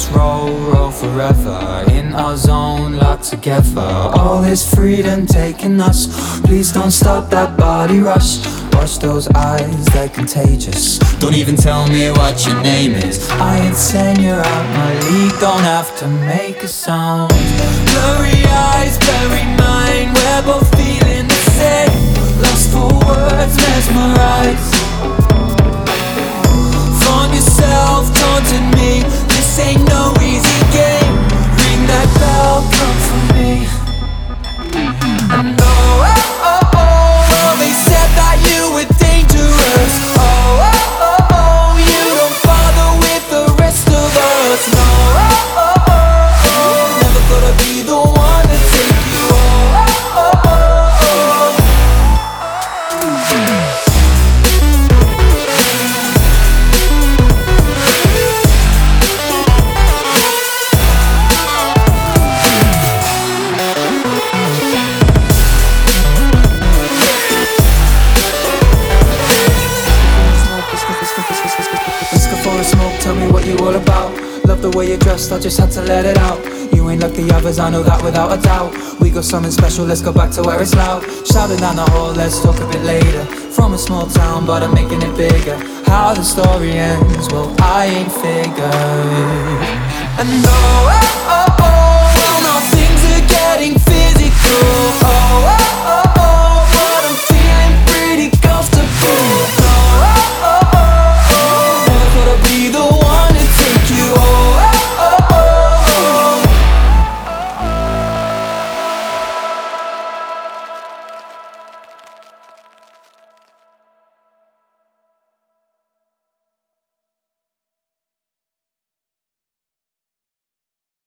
let's roll, roll forever. In our zone, locked together. All this freedom taking us. Please don't stop that body rush. Watch those eyes, they're contagious. Don't even tell me what your name is. I ain't saying you're out my league. Don't have to make a sound. Blurry eyes, blurry mind. We're both feeling the same. Lost for words, mesmerized. Found yourself, taunted me. This ain't no easy game. Ring that bell, come for me. And oh, oh, oh, oh, they said that you were dangerous. Oh, oh, oh, oh, you don't bother with the rest of us. No, oh, oh, oh, oh, never gonna be the one to take you. Oh, oh, oh, oh, oh. Tell me what you all about. Love the way you're dressed, I just had to let it out. You ain't like the others, I know that without a doubt. We got something special, let's go back to where it's loud. Shouting down the hall, let's talk a bit later. From a small town, but I'm making it bigger. How the story ends, well, I ain't figured. And oh, oh, oh, oh,